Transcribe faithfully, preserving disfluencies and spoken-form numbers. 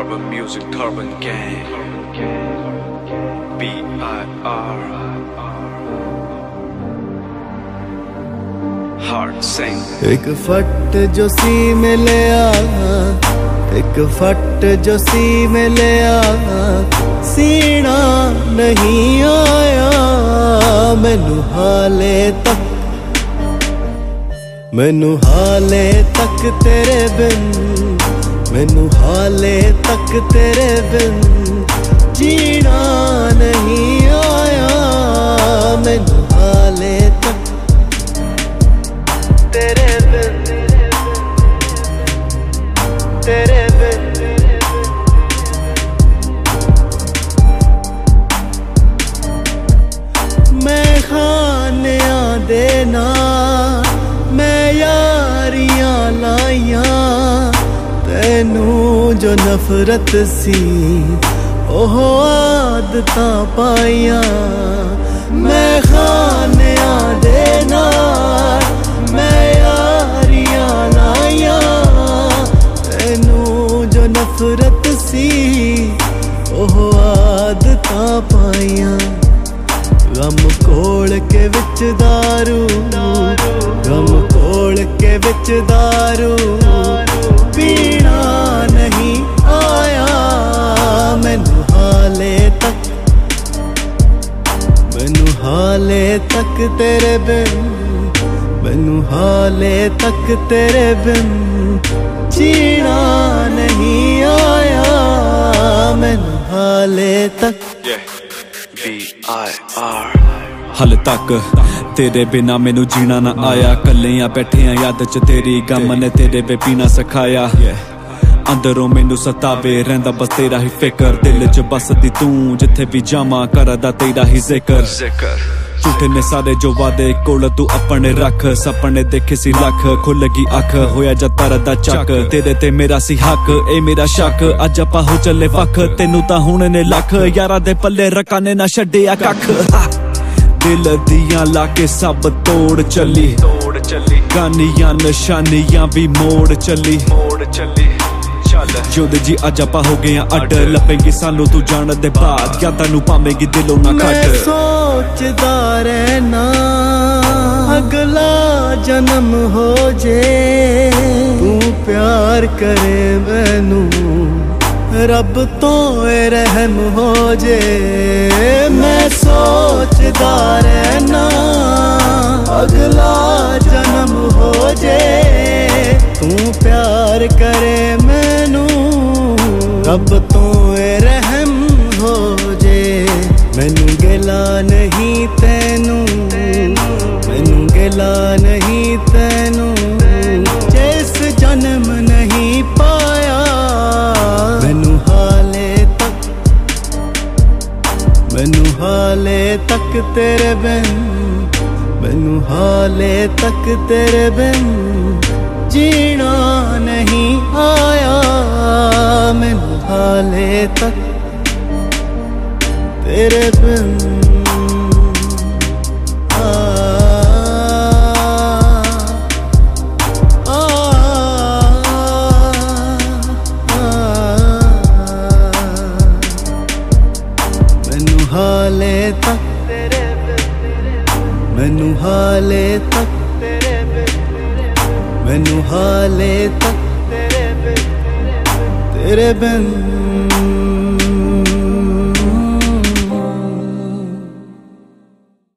Turban music, Turban gang. B I R Heart sing. एक फट जो सी में ले आ, एक फट जो सी में ले आ, सीना नहीं आया मैनू हाले तक, मैनू हाले तक तेरे बिन, मैनू हाले तक तेरे बिन जीना नहीं आया मैनू हाले तक तेरे बिन, तेरे बिन। मैं खानियां देना मैं यारियां लाइया तैनू जो नफरत सी ओह आदतां पाइया। मैं खानियां देना मैं यारियां लाइया तैनू जो नफरत सी ओह आदतां पाइया। गम कोल के विच दारू, गम कोल के विच दारू पीना नहीं आया मैनू हाले तक, मैनू हाले तक तेरे बिन, मैनू हाले तक तेरे बिन जीना नहीं आया मैनू हाले तक। B I R हल तक तेरे बिना मैनू जीना ना आया। कलियां बैठियां याद च तेरी गम ने तेरे पे पीना सिखाया। अंदरों मैनू सतावे रहिंदा बस तेरा ही फिकर, दिल च बसदी तू जिथे भी जावां करदा तेरा ही जिक्र। झूठे ने सारे जो वादे कोल तू अपने रख, सपने देखे सी लख खुल गई अख होया जा तरदा चक। तेरे ते मेरा सी हक ए मेरा शक अज आपां हो चले वख, तेनू तां हुण ने लख यारां दे पल्ले रकाने ना छड्डिया कख। दिल दियां लाके सब तोड़ चली, तोड़ चली गानियां निशानियां भी मोड़ चली, मोड़ चली चल। जोद जी अज आपां हो गए अड, लभेगी सानू तू जान दे बाद यादां नू पावेंगी दिलों ना कट। मैं सोचदा रहना अगला जन्म हो जे तू प्यार करे मैनू रब तो रहम हो जे। मैं सोचदा रहना अगला जन्म हो जे तू प्यार करे मैनू रब तो रहम हो जे। मैनू गिला नहीं तैनू, मैनू गिला नहीं तैनू जिस जन्म नहीं पाया मैनू हाले तक, मैनू हाले तक तेरे बिन, मैनू हाले तक तेरे बिन जीना नहीं आया मैनू हाले तक तेरे बिन। आ, आ, आ, मैनू हाले तक तेरे बिन, मैनू हाले तक तेरे बिन, मैनू हाले तक तेरे बिन, तेरे बिन।